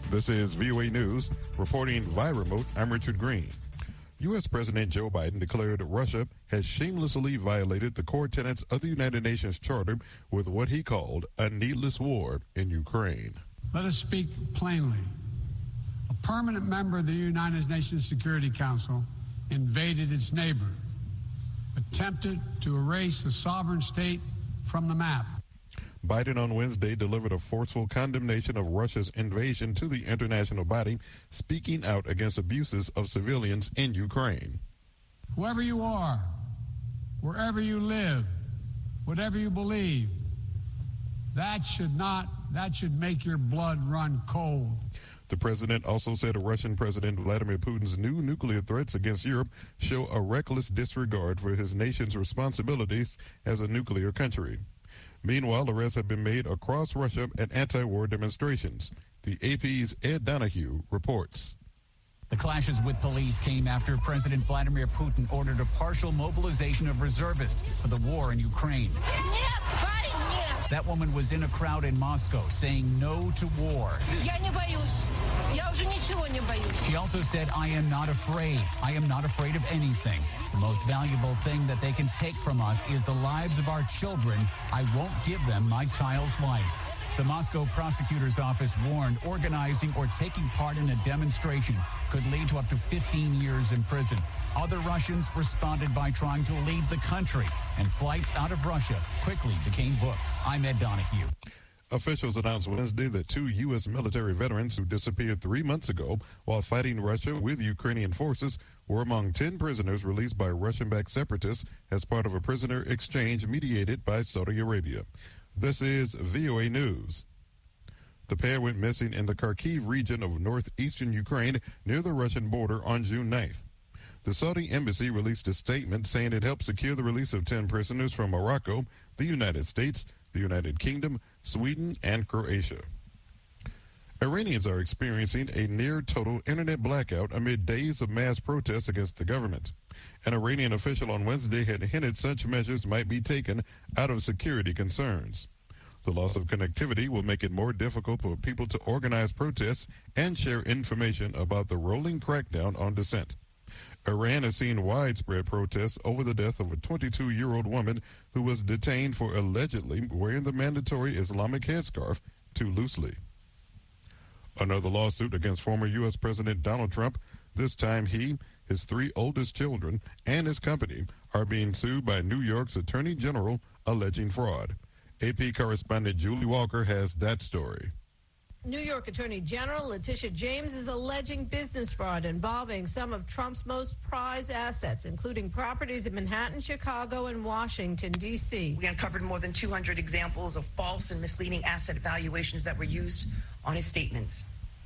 This is VOA News. Reporting via remote, I'm Richard Green. U.S. President Joe Biden declared Russia has shamelessly violated the core tenets of the United Nations Charter with what he called a needless war in Ukraine. Let us speak plainly. A permanent member of the United Nations Security Council invaded its neighbor, attempted to erase a sovereign state from the map. Biden on Wednesday delivered a forceful condemnation of Russia's invasion to the international body, speaking out against abuses of civilians in Ukraine. Whoever you are, wherever you live, whatever you believe, that should make your blood run cold. The president also said Russian President Vladimir Putin's new nuclear threats against Europe show a reckless disregard for his nation's responsibilities as a nuclear country. Meanwhile, arrests have been made across Russia at anti-war demonstrations. The AP's Ed Donahue reports. The clashes with police came after President Vladimir Putin ordered a partial mobilization of reservists for the war in Ukraine. That woman was in a crowd in Moscow saying no to war. She also said, I am not afraid. I am not afraid of anything. The most valuable thing that they can take from us is the lives of our children. I won't give them my child's life. The Moscow prosecutor's office warned organizing or taking part in a demonstration could lead to up to 15 years in prison. Other Russians responded by trying to leave the country, and flights out of Russia quickly became booked. I'm Ed Donahue. Officials announced Wednesday that 2 U.S. military veterans who disappeared 3 months ago while fighting Russia with Ukrainian forces were among 10 prisoners released by Russian-backed separatists as part of a prisoner exchange mediated by Saudi Arabia. This is VOA News. The pair went missing in the Kharkiv region of northeastern Ukraine near the Russian border on June 9th. The Saudi embassy released a statement saying it helped secure the release of 10 prisoners from Morocco, the United States, the United Kingdom, Sweden, and Croatia. Iranians are experiencing a near-total internet blackout amid days of mass protests against the government. An Iranian official on Wednesday had hinted such measures might be taken out of security concerns. The loss of connectivity will make it more difficult for people to organize protests and share information about the rolling crackdown on dissent. Iran has seen widespread protests over the death of a 22-year-old woman who was detained for allegedly wearing the mandatory Islamic headscarf too loosely. Another lawsuit against former U.S. President Donald Trump. This time he, his 3 oldest children, and his company are being sued by New York's Attorney General alleging fraud. AP correspondent Julie Walker has that story. New York Attorney General Letitia James is alleging business fraud involving some of Trump's most prized assets, including properties in Manhattan, Chicago, and Washington, D.C. We uncovered more than 200 examples of false and misleading asset valuations that were used on his statements.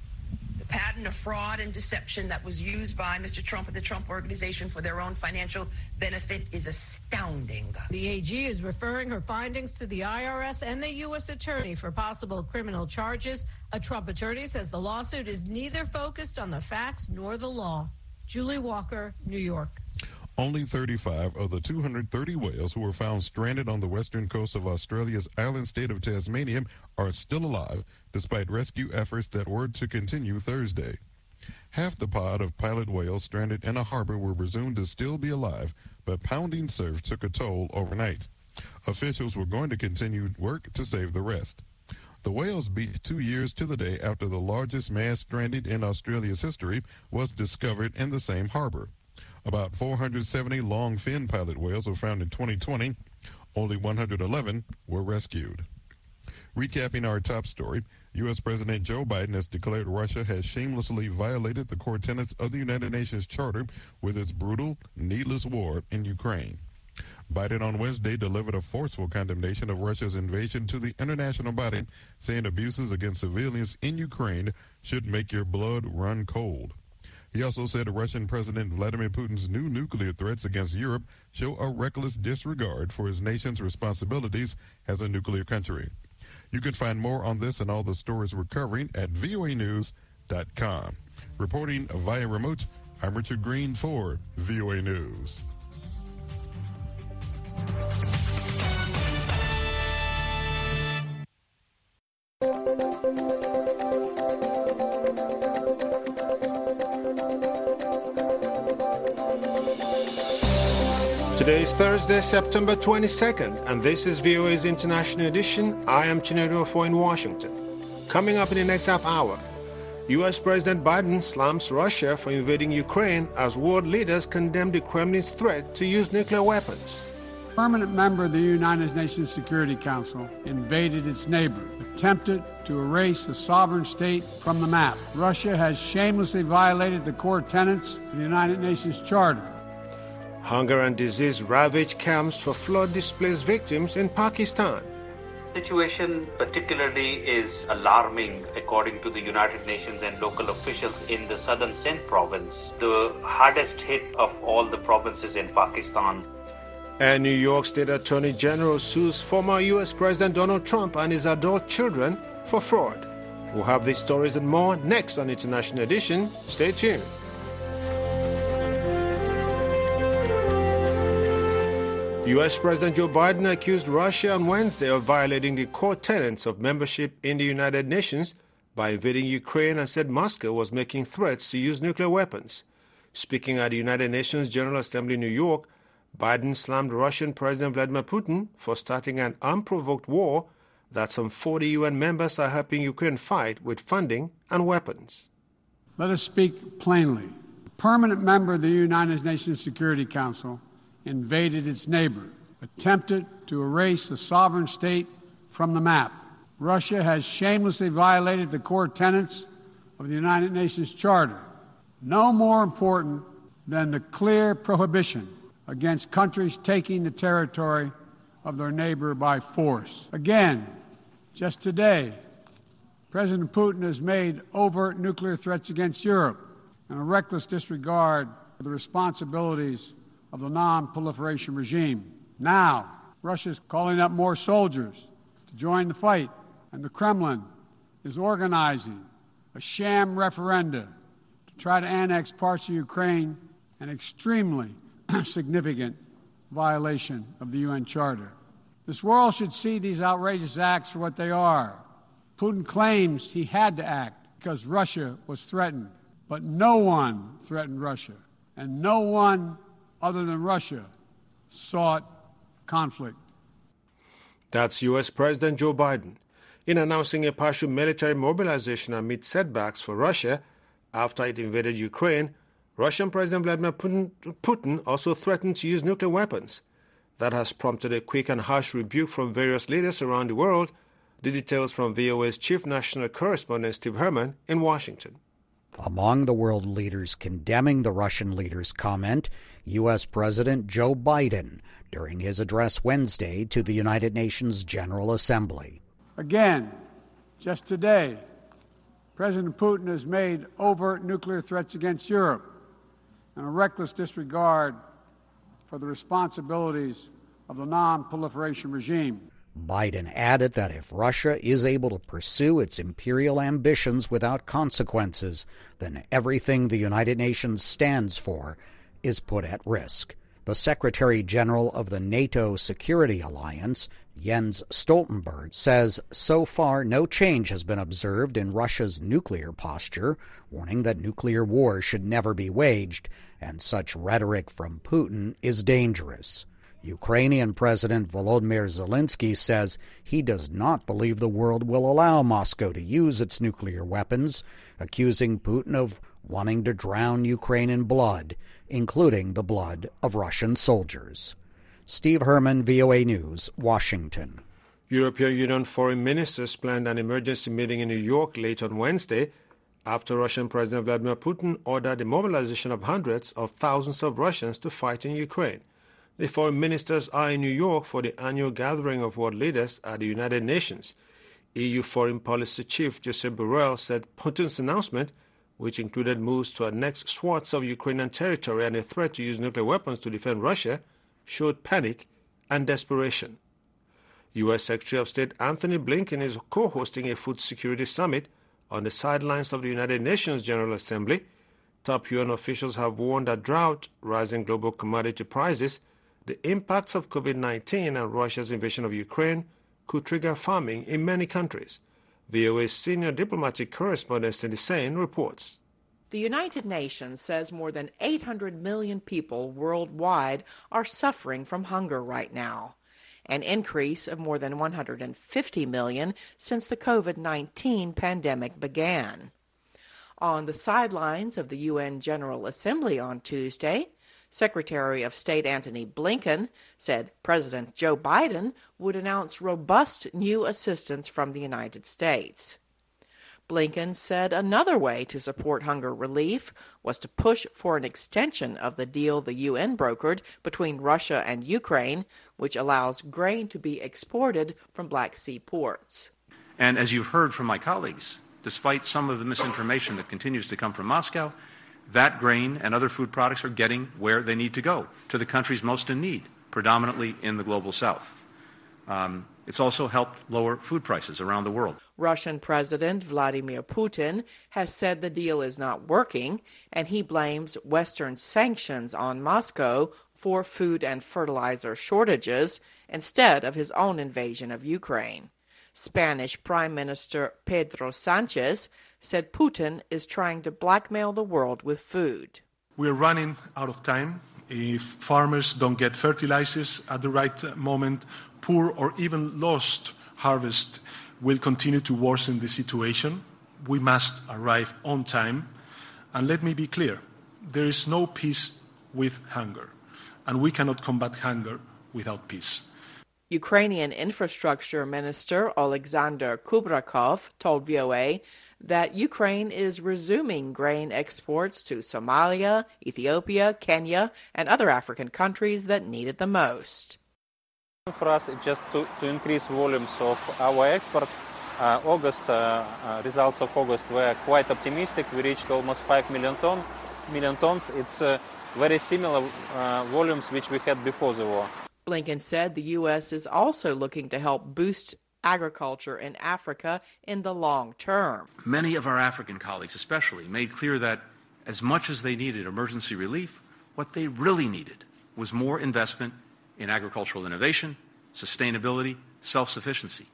The pattern of fraud and deception that was used by Mr. Trump and the Trump Organization for their own financial benefit is astounding. The AG is referring her findings to the IRS and the U.S. Attorney for possible criminal charges. A Trump attorney says the lawsuit is neither focused on the facts nor the law. Julie Walker, New York. Only 35 of the 230 whales who were found stranded on the western coast of Australia's island state of Tasmania are still alive, despite rescue efforts that were to continue Thursday. Half the pod of pilot whales stranded in a harbor were presumed to still be alive, but pounding surf took a toll overnight. Officials were going to continue work to save the rest. The whales beat 2 years to the day after the largest mass stranded in Australia's history was discovered in the same harbor. About 470 long-fin pilot whales were found in 2020. Only 111 were rescued. Recapping our top story, U.S. President Joe Biden has declared Russia has shamelessly violated the core tenets of the United Nations Charter with its brutal, needless war in Ukraine. Biden on Wednesday delivered a forceful condemnation of Russia's invasion to the international body, saying abuses against civilians in Ukraine should make your blood run cold. He also said Russian President Vladimir Putin's new nuclear threats against Europe show a reckless disregard for his nation's responsibilities as a nuclear country. You can find more on this and all the stories we're covering at voanews.com. Reporting via remote, I'm Richard Green for VOA News. Today is Thursday, September 22nd, and this is VOA's International Edition. I am Chinedu Ofo in Washington. Coming up in the next half hour, U.S. President Biden slams Russia for invading Ukraine as world leaders condemn the Kremlin's threat to use nuclear weapons. Permanent member of the United Nations Security Council invaded its neighbor, attempted to erase a sovereign state from the map. Russia has shamelessly violated the core tenets of the United Nations Charter. Hunger and disease ravage camps for flood-displaced victims in Pakistan. The situation particularly is alarming according to the United Nations and local officials in the southern Sindh province, the hardest hit of all the provinces in Pakistan. And New York State Attorney General sues former U.S. President Donald Trump and his adult children for fraud. We'll have these stories and more next on International Edition. Stay tuned. U.S. President Joe Biden accused Russia on Wednesday of violating the core tenets of membership in the United Nations by invading Ukraine and said Moscow was making threats to use nuclear weapons. Speaking at the United Nations General Assembly in New York, Biden slammed Russian President Vladimir Putin for starting an unprovoked war that some 40 UN members are helping Ukraine fight with funding and weapons. Let us speak plainly. A permanent member of the United Nations Security Council invaded its neighbor, attempted to erase a sovereign state from the map. Russia has shamelessly violated the core tenets of the United Nations Charter. No more important than the clear prohibition against countries taking the territory of their neighbor by force. Again, just today, President Putin has made overt nuclear threats against Europe and a reckless disregard for the responsibilities of the non-proliferation regime. Now, Russia's calling up more soldiers to join the fight, and the Kremlin is organizing a sham referenda to try to annex parts of Ukraine, an extremely significant violation of the UN Charter. This world should see these outrageous acts for what they are. Putin claims he had to act because Russia was threatened, but no one threatened Russia, and no one other than Russia sought conflict. That's U.S. President Joe Biden. In announcing a partial military mobilization amid setbacks for Russia after it invaded Ukraine, Russian President Vladimir Putin also threatened to use nuclear weapons. That has prompted a quick and harsh rebuke from various leaders around the world. The details from VOA's chief national correspondent Steve Herman in Washington. Among the world leaders condemning the Russian leader's comment, U.S. President Joe Biden during his address Wednesday to the United Nations General Assembly. Again, just today, President Putin has made overt nuclear threats against Europe and a reckless disregard for the responsibilities of the non-proliferation regime. Biden added that if Russia is able to pursue its imperial ambitions without consequences, then everything the United Nations stands for is put at risk. The Secretary General of the NATO Security Alliance, Jens Stoltenberg, says so far no change has been observed in Russia's nuclear posture, warning that nuclear war should never be waged, and such rhetoric from Putin is dangerous. Ukrainian President Volodymyr Zelensky says he does not believe the world will allow Moscow to use its nuclear weapons, accusing Putin of wanting to drown Ukraine in blood, including the blood of Russian soldiers. Steve Herman, VOA News, Washington. European Union foreign ministers planned an emergency meeting in New York late on Wednesday after Russian President Vladimir Putin ordered the mobilization of hundreds of thousands of Russians to fight in Ukraine. The foreign ministers are in New York for the annual gathering of world leaders at the United Nations. EU Foreign Policy Chief Josep Borrell said Putin's announcement, which included moves to annex swaths of Ukrainian territory and a threat to use nuclear weapons to defend Russia, showed panic and desperation. U.S. Secretary of State Anthony Blinken is co-hosting a food security summit on the sidelines of the United Nations General Assembly. Top UN officials have warned that drought, rising global commodity prices, the impacts of COVID-19 and Russia's invasion of Ukraine could trigger famine in many countries. VOA's senior diplomatic correspondent Cindy Sain reports. The United Nations says more than 800 million people worldwide are suffering from hunger right now, an increase of more than 150 million since the COVID-19 pandemic began. On the sidelines of the UN General Assembly on Tuesday, Secretary of State Antony Blinken said President Joe Biden would announce robust new assistance from the United States. Blinken said another way to support hunger relief was to push for an extension of the deal the UN brokered between Russia and Ukraine, which allows grain to be exported from Black Sea ports. And as you've heard from my colleagues, despite some of the misinformation that continues to come from Moscow, that grain and other food products are getting where they need to go, to the countries most in need, predominantly in the global south. It's also helped lower food prices around the world. Russian President Vladimir Putin has said the deal is not working, and he blames Western sanctions on Moscow for food and fertilizer shortages instead of his own invasion of Ukraine. Spanish Prime Minister Pedro Sanchez said Putin is trying to blackmail the world with food. We're running out of time. If farmers don't get fertilizers at the right moment, poor or even lost harvest will continue to worsen the situation. We must arrive on time. And let me be clear, there is no peace with hunger, and we cannot combat hunger without peace. Ukrainian Infrastructure Minister Alexander Kubrakov told VOA that Ukraine is resuming grain exports to Somalia, Ethiopia, Kenya, and other African countries that need it the most. For us, it's just to increase volumes of our export. Results of August were quite optimistic. We reached almost 5 million tons. It's very similar volumes which we had before the war. Blinken said the U.S. is also looking to help boost agriculture in Africa in the long term. Many of our African colleagues especially made clear that as much as they needed emergency relief, what they really needed was more investment in agricultural innovation, sustainability, self-sufficiency.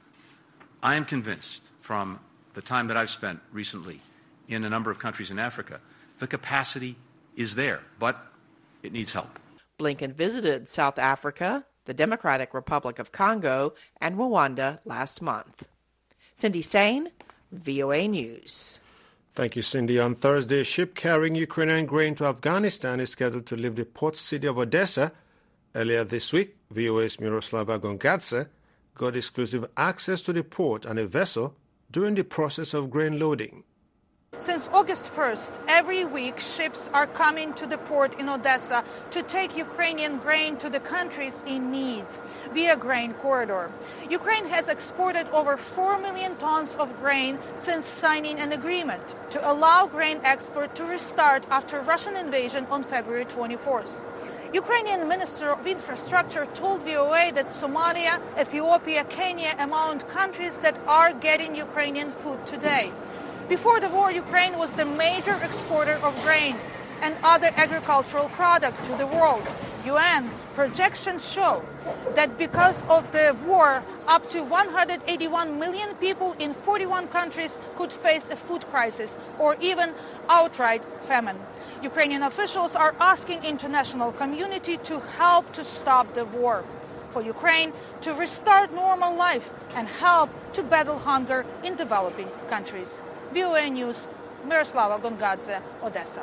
I am convinced from the time that I've spent recently in a number of countries in Africa, the capacity is there, but it needs help. Blinken visited South Africa, the Democratic Republic of Congo, and Rwanda last month. Cindy Sain, VOA News. Thank you, Cindy. On Thursday, a ship carrying Ukrainian grain to Afghanistan is scheduled to leave the port city of Odessa. Earlier this week, VOA's Miroslava Gongadze got exclusive access to the port and a vessel during the process of grain loading. Since August 1st, every week ships are coming to the port in Odessa to take Ukrainian grain to the countries in need via grain corridor. Ukraine has exported over 4 million tons of grain since signing an agreement to allow grain export to restart after Russian invasion on February 24th. Ukrainian Minister of Infrastructure told VOA that Somalia, Ethiopia, Kenya among countries that are getting Ukrainian food today. Before the war, Ukraine was the major exporter of grain and other agricultural products to the world. UN projections show that because of the war, up to 181 million people in 41 countries could face a food crisis or even outright famine. Ukrainian officials are asking international community to help to stop the war, for Ukraine to restart normal life and help to battle hunger in developing countries. VOA News, Miroslava Gongadze, Odessa.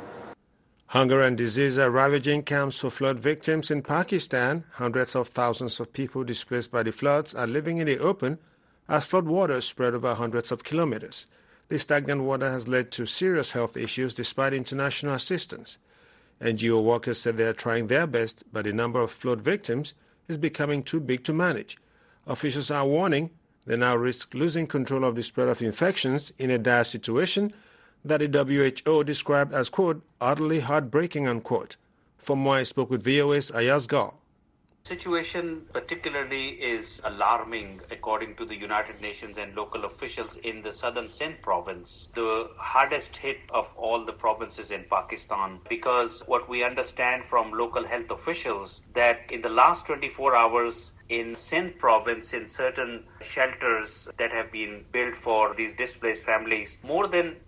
Hunger and disease are ravaging camps for flood victims in Pakistan. Hundreds of thousands of people displaced by the floods are living in the open as flood waters spread over hundreds of kilometers. The stagnant water has led to serious health issues despite international assistance. NGO workers said they are trying their best, but the number of flood victims is becoming too big to manage. Officials are warning they now risk losing control of the spread of infections in a dire situation that the WHO described as, quote, utterly heartbreaking, unquote. For more, I spoke with VOA's Ayaz Gal. The situation particularly is alarming according to the United Nations and local officials in the southern Sindh province, the hardest hit of all the provinces in Pakistan, because what we understand from local health officials that in the last 24 hours, in Sindh province in certain shelters that have been built for these displaced families. More than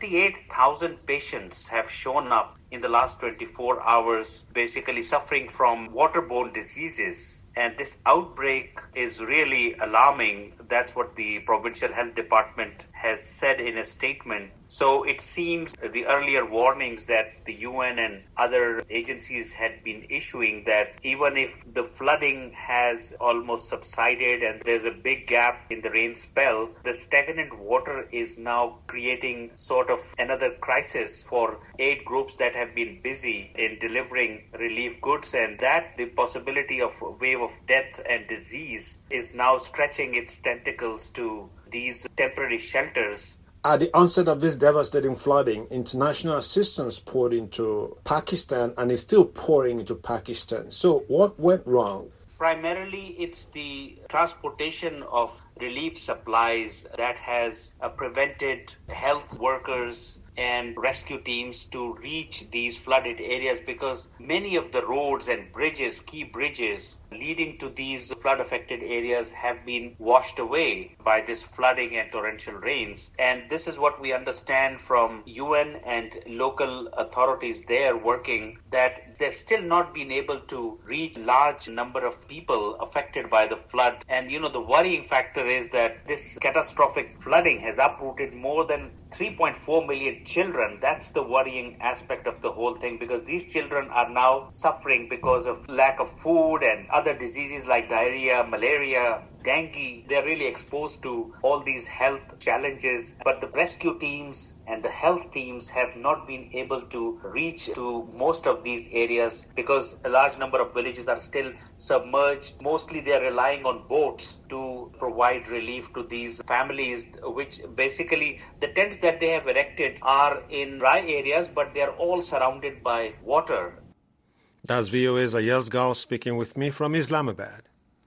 78,000 patients have shown up in the last 24 hours, basically suffering from waterborne diseases. And this outbreak is really alarming. That's what the Provincial Health Department has said in a statement. So it seems the earlier warnings that the UN and other agencies had been issuing, that even if the flooding has almost subsided and there's a big gap in the rain spell, the stagnant water is now creating sort of another crisis for aid groups that have been busy in delivering relief goods, and that the possibility of a wave of death and disease is now stretching its tentacles to these temporary shelters. At the onset of this devastating flooding, international assistance poured into Pakistan and is still pouring into Pakistan. So what went wrong? Primarily, it's the transportation of relief supplies that has prevented health workers and rescue teams to reach these flooded areas, because many of the roads and bridges, key bridges leading to these flood-affected areas have been washed away by this flooding and torrential rains. And this is what we understand from UN and local authorities there working, that they've still not been able to reach large number of people affected by the flood. And the worrying factor is that this catastrophic flooding has uprooted more than 3.4 million children. That's the worrying aspect of the whole thing, because these children are now suffering because of lack of food and other diseases like diarrhea, malaria, dengue. They're really exposed to all these health challenges, but the rescue teams and the health teams have not been able to reach to most of these areas because a large number of villages are still submerged. Mostly they are relying on boats to provide relief to these families, which basically the tents that they have erected are in dry areas, but they are all surrounded by water. That's VOA's Ayaz Gal speaking with me from Islamabad.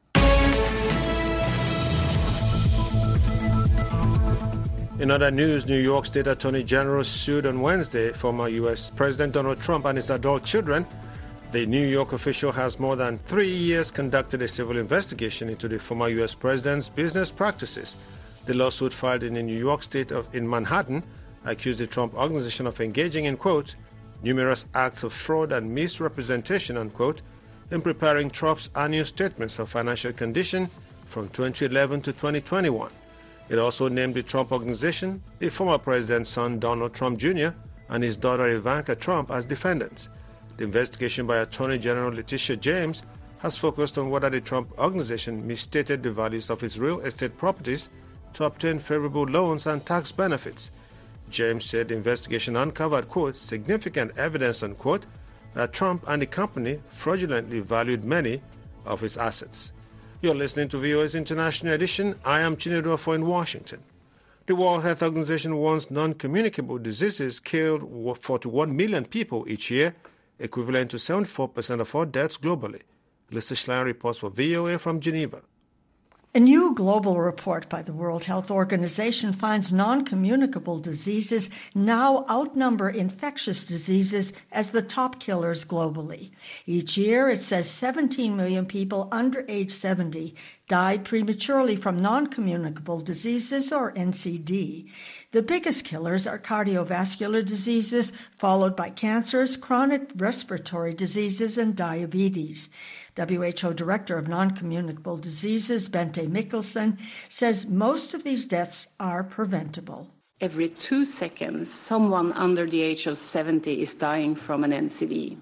In other news, New York State Attorney General sued on Wednesday former U.S. President Donald Trump and his adult children. The New York official has more than 3 years conducted a civil investigation into the former U.S. president's business practices. The lawsuit filed in the New York State in Manhattan accused the Trump organization of engaging in, quote, numerous acts of fraud and misrepresentation, unquote, in preparing Trump's annual statements of financial condition from 2011 to 2021. It also named the Trump Organization, the former president's son Donald Trump Jr., and his daughter Ivanka Trump as defendants. The investigation by Attorney General Letitia James has focused on whether the Trump Organization misstated the values of its real estate properties to obtain favorable loans and tax benefits. James said the investigation uncovered, quote, significant evidence, unquote, that Trump and the company fraudulently valued many of his assets. You're listening to VOA's International Edition. I am Chinedu Afo in Washington. The World Health Organization warns non-communicable diseases kill 41 million people each year, equivalent to 74% of all deaths globally. Lisa Schlein reports for VOA from Geneva. A new global report by the World Health Organization finds non-communicable diseases now outnumber infectious diseases as the top killers globally. Each year, it says 17 million people under age 70 died prematurely from non-communicable diseases, or NCD. The biggest killers are cardiovascular diseases, followed by cancers, chronic respiratory diseases, and diabetes. WHO Director of Non-Communicable Diseases, Bente Mikkelsen, says most of these deaths are preventable. Every 2 seconds, someone under the age of 70 is dying from an NCD.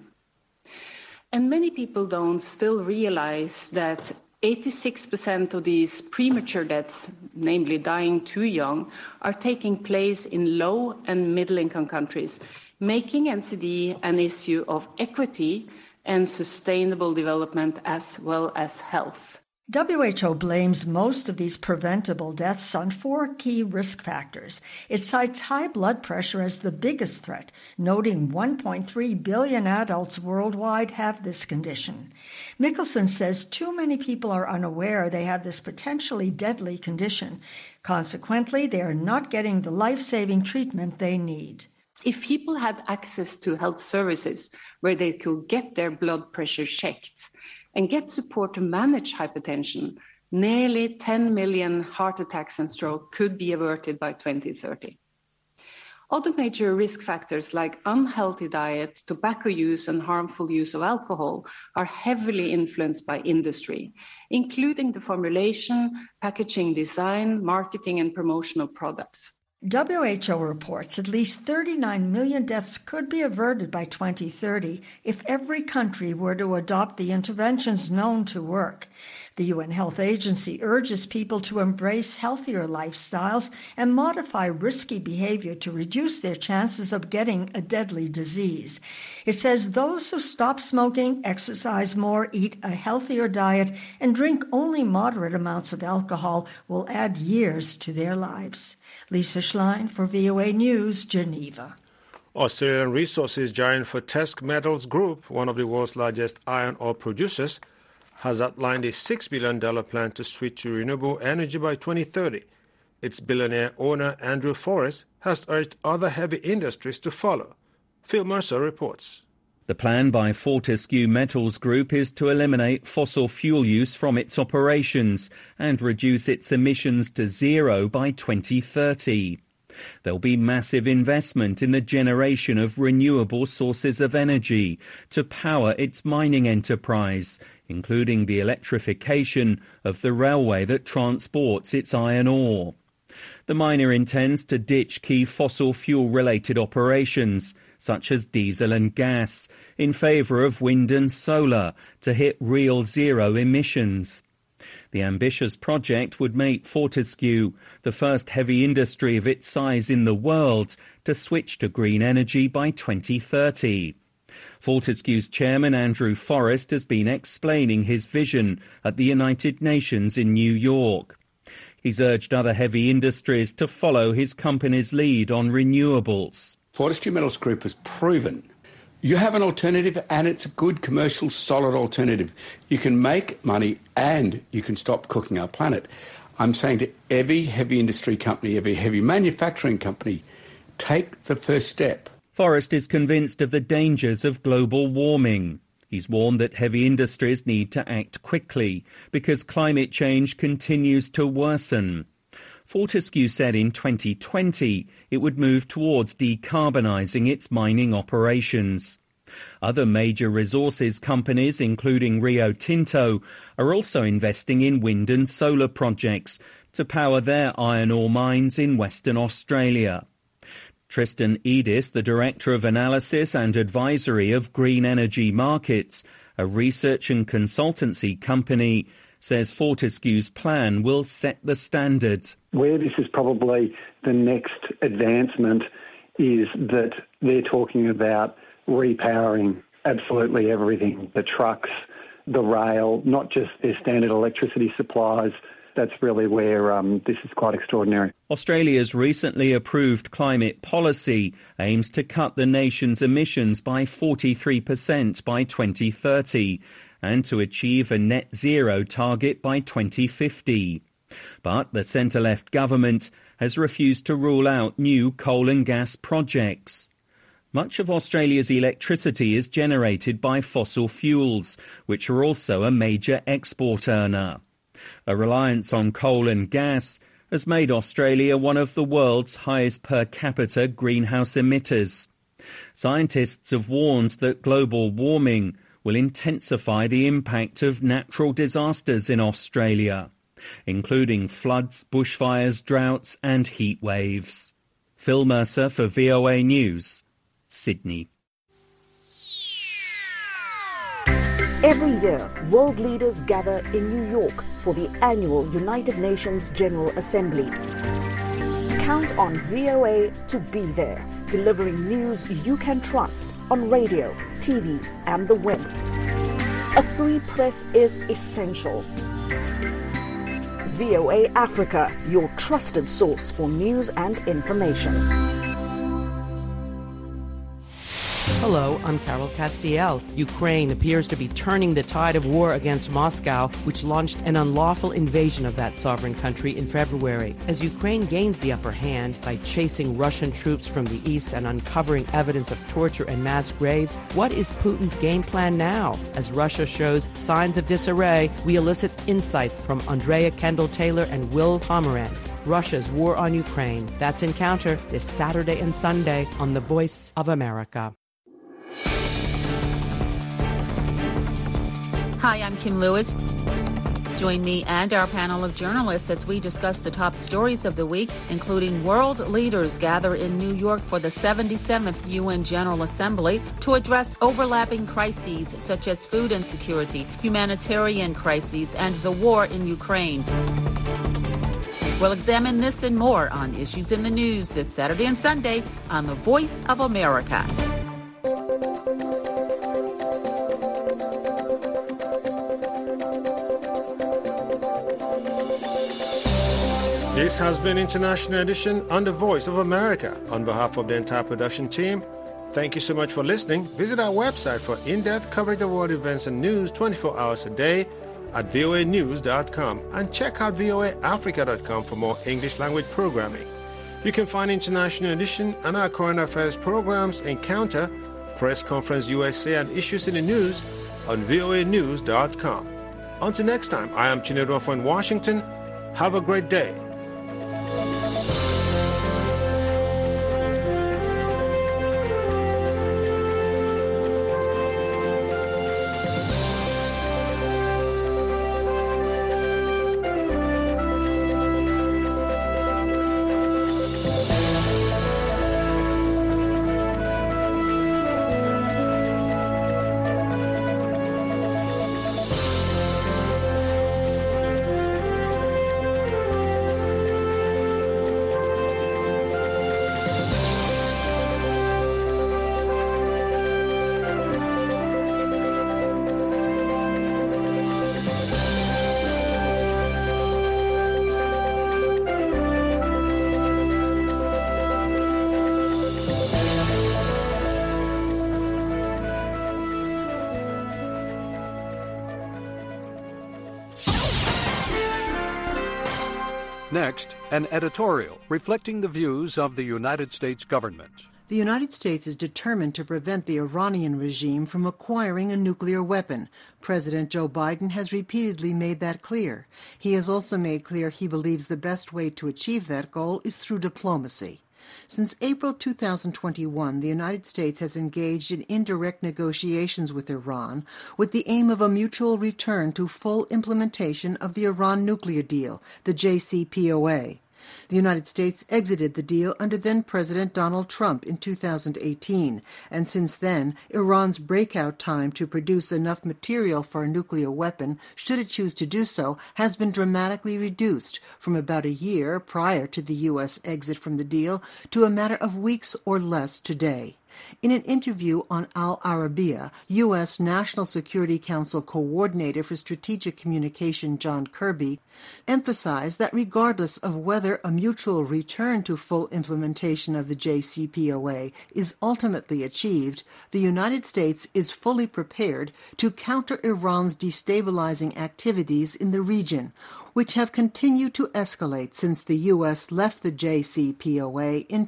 And many people don't still realize that 86% of these premature deaths, namely dying too young, are taking place in low and middle-income countries, making NCD an issue of equity and sustainable development as well as health. WHO blames most of these preventable deaths on 4 key risk factors. It cites high blood pressure as the biggest threat, noting 1.3 billion adults worldwide have this condition. Mikkelsen says too many people are unaware they have this potentially deadly condition. Consequently, they are not getting the life-saving treatment they need. If people had access to health services where they could get their blood pressure checked, and get support to manage hypertension, nearly 10 million heart attacks and stroke could be averted by 2030. Other major risk factors like unhealthy diet, tobacco use, and harmful use of alcohol are heavily influenced by industry, including the formulation, packaging design, marketing, and promotional products. WHO reports at least 39 million deaths could be averted by 2030 if every country were to adopt the interventions known to work. The UN Health Agency urges people to embrace healthier lifestyles and modify risky behavior to reduce their chances of getting a deadly disease. It says those who stop smoking, exercise more, eat a healthier diet, and drink only moderate amounts of alcohol will add years to their lives. Lisa Schlein for VOA News, Geneva. Australian resources giant Fortescue Metals Group, one of the world's largest iron ore producers, has outlined a $6 billion plan to switch to renewable energy by 2030. Its billionaire owner, Andrew Forrest, has urged other heavy industries to follow. Phil Mercer reports. The plan by Fortescue Metals Group is to eliminate fossil fuel use from its operations and reduce its emissions to zero by 2030. There'll be massive investment in the generation of renewable sources of energy to power its mining enterprise, including the electrification of the railway that transports its iron ore. The miner intends to ditch key fossil fuel-related operations, such as diesel and gas, in favour of wind and solar to hit real zero emissions. The ambitious project would make Fortescue the first heavy industry of its size in the world to switch to green energy by 2030. Fortescue's chairman, Andrew Forrest, has been explaining his vision at the United Nations in New York. He's urged other heavy industries to follow his company's lead on renewables. Fortescue Metals Group has proven you have an alternative, and it's a good commercial, solid alternative. You can make money and you can stop cooking our planet. I'm saying to every heavy industry company, every heavy manufacturing company, take the first step. Forrest is convinced of the dangers of global warming. He's warned that heavy industries need to act quickly because climate change continues to worsen. Fortescue said in 2020 it would move towards decarbonising its mining operations. Other major resources companies, including Rio Tinto, are also investing in wind and solar projects to power their iron ore mines in Western Australia. Tristan Edis, the Director of Analysis and Advisory of Green Energy Markets, a research and consultancy company, says Fortescue's plan will set the standard. Where this is probably the next advancement is that they're talking about repowering absolutely everything, the trucks, the rail, not just their standard electricity supplies. That's really where this is quite extraordinary. Australia's recently approved climate policy aims to cut the nation's emissions by 43% by 2030 and to achieve a net zero target by 2050. But the centre-left government has refused to rule out new coal and gas projects. Much of Australia's electricity is generated by fossil fuels, which are also a major export earner. A reliance on coal and gas has made Australia one of the world's highest per capita greenhouse emitters. Scientists have warned that global warming will intensify the impact of natural disasters in Australia, including floods, bushfires, droughts and heat waves. Phil Mercer for VOA News, Sydney. Every year, world leaders gather in New York for the annual United Nations General Assembly. Count on VOA to be there, delivering news you can trust on radio, TV, and the web. A free press is essential. VOA Africa, your trusted source for news and information. Hello, I'm Carol Castiel. Ukraine appears to be turning the tide of war against Moscow, which launched an unlawful invasion of that sovereign country in February. As Ukraine gains the upper hand by chasing Russian troops from the east and uncovering evidence of torture and mass graves, what is Putin's game plan now? As Russia shows signs of disarray, we elicit insights from Andrea Kendall-Taylor and Will Pomerantz. Russia's war on Ukraine. That's Encounter this Saturday and Sunday on The Voice of America. Hi, I'm Kim Lewis. Join me and our panel of journalists as we discuss the top stories of the week, including world leaders gather in New York for the 77th UN General Assembly to address overlapping crises such as food insecurity, humanitarian crises, and the war in Ukraine. We'll examine this and more on Issues in the News this Saturday and Sunday on The Voice of America. This has been International Edition on The Voice of America. On behalf of the entire production team, thank you so much for listening. Visit our website for in-depth coverage of world events and news 24 hours a day at voanews.com and check out voaafrica.com for more English language programming. You can find International Edition and our current affairs programs, Encounter, Press Conference USA, and Issues in the News on voanews.com. Until next time, I am Chinedu in Washington. Have a great day. Next, an editorial reflecting the views of the United States government. The United States is determined to prevent the Iranian regime from acquiring a nuclear weapon. President Joe Biden has repeatedly made that clear. He has also made clear he believes the best way to achieve that goal is through diplomacy. Since April 2021, the United States has engaged in indirect negotiations with Iran with the aim of a mutual return to full implementation of the Iran nuclear deal, the JCPOA. The United States exited the deal under then-President Donald Trump in 2018, and since then, Iran's breakout time to produce enough material for a nuclear weapon, should it choose to do so, has been dramatically reduced from about a year prior to the U.S. exit from the deal to a matter of weeks or less today. In an interview on Al Arabiya, U.S. National Security Council Coordinator for Strategic Communication John Kirby emphasized that regardless of whether a mutual return to full implementation of the JCPOA is ultimately achieved, the United States is fully prepared to counter Iran's destabilizing activities in the region, which have continued to escalate since the U.S. left the JCPOA in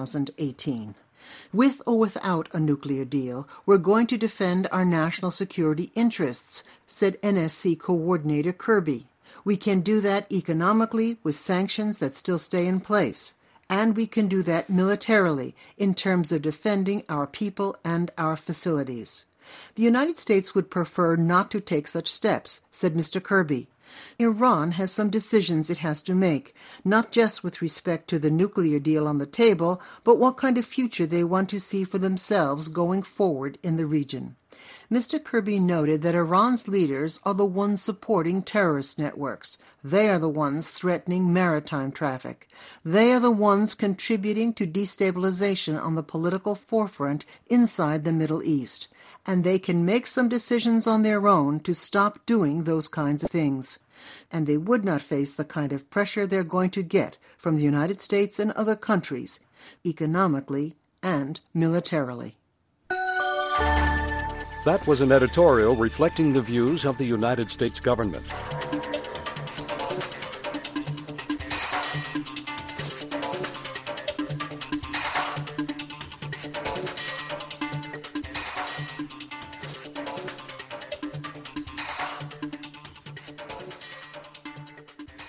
2018. With or without a nuclear deal, we're going to defend our national security interests, said NSC Coordinator Kirby. We can do that economically with sanctions that still stay in place, and we can do that militarily in terms of defending our people and our facilities. The United States would prefer not to take such steps, said Mr. Kirby. Iran has some decisions it has to make, not just with respect to the nuclear deal on the table, but what kind of future they want to see for themselves going forward in the region. Mr. Kirby noted that Iran's leaders are the ones supporting terrorist networks. They are the ones threatening maritime traffic. They are the ones contributing to destabilization on the political forefront inside the Middle East. And they can make some decisions on their own to stop doing those kinds of things. And they would not face the kind of pressure they're going to get from the United States and other countries, economically and militarily. That was an editorial reflecting the views of the United States government.